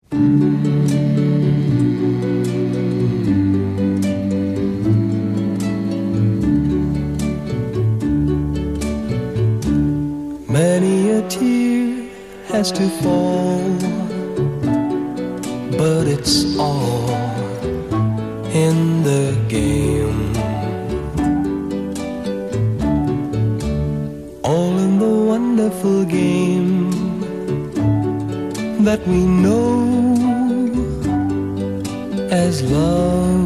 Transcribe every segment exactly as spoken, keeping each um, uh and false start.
Many a tear has to fall, but it's all in the game, all in the wonderful game that we know as love.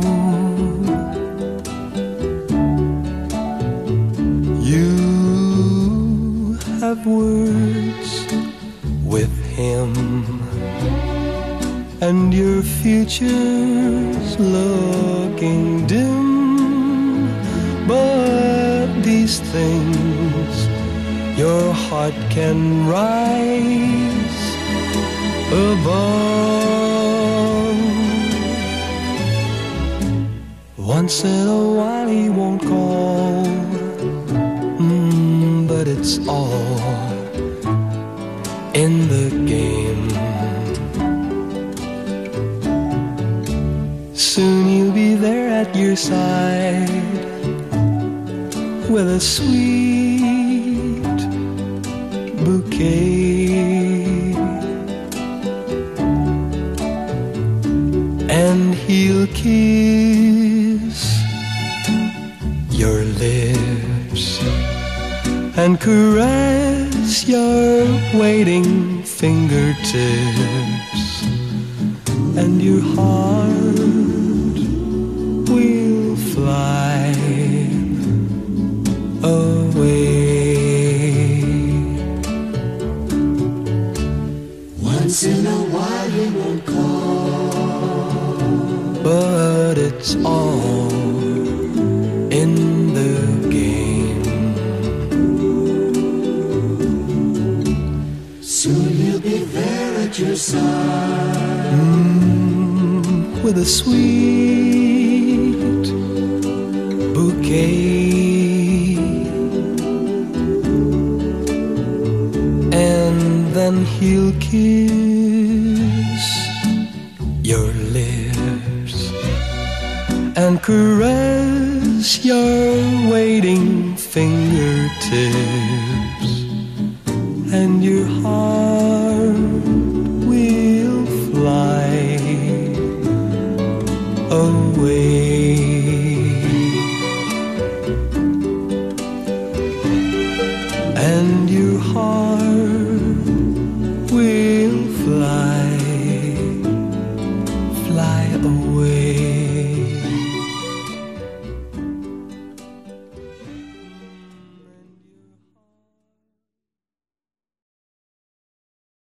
You have words with him, and your future's looking dim. But these things your heart can rise above. Once in a while he won't call, mm, but it's all in the game. Soon you'll be there at your side with a sweet bouquet, and he'll kiss your lips and caress your waiting fingertips, and your heart will fly away. Once in a while he won't call, but it's all in the game. Soon he'll be there at your side, mm, with a sweet bouquet, and then he'll kiss your lips and caress your waiting fingertips, and your heart will fly away. And your heart will fly, fly away.